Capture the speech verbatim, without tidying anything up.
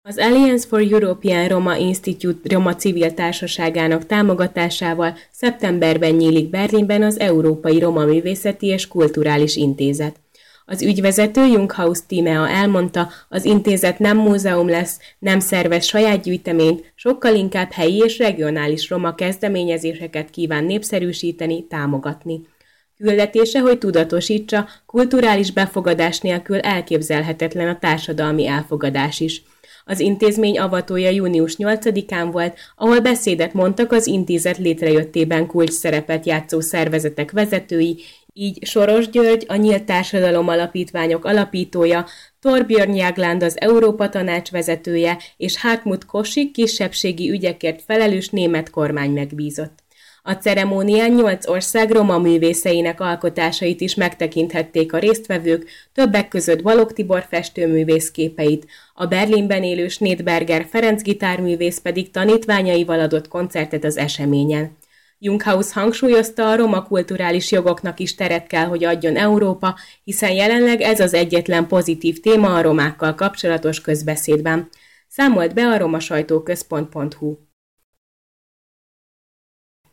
Az Alliance for European Roma Institute Roma civil társaságának támogatásával szeptemberben nyílik Berlinben az Európai Roma Művészeti és Kulturális Intézet. Az ügyvezető Junghaus Tímea elmondta, az intézet nem múzeum lesz, nem szervez saját gyűjteményt, sokkal inkább helyi és regionális roma kezdeményezéseket kíván népszerűsíteni, támogatni. Küldetése, hogy tudatosítsa, kulturális befogadás nélkül elképzelhetetlen a társadalmi elfogadás is. Az intézmény avatója június nyolcadikán volt, ahol beszédet mondtak az intézet létrejöttében kulcs szerepet játszó szervezetek vezetői, így Soros György, a Nyílt Társadalom Alapítványok alapítója, Torbjörn Jagland az Európa Tanács vezetője és Hartmut Kosik kisebbségi ügyekért felelős német kormány megbízott. A ceremónián nyolc ország roma művészeinek alkotásait is megtekinthették a résztvevők, többek között Balogh Tibor festőművész képeit, a Berlinben élő Schneidberger Ferenc gitárművész pedig tanítványaival adott koncertet az eseményen. Junghaus hangsúlyozta, a roma kulturális jogoknak is teret kell, hogy adjon Európa, hiszen jelenleg ez az egyetlen pozitív téma a romákkal kapcsolatos közbeszédben. Számolt be a romasajtóközpont pont hu.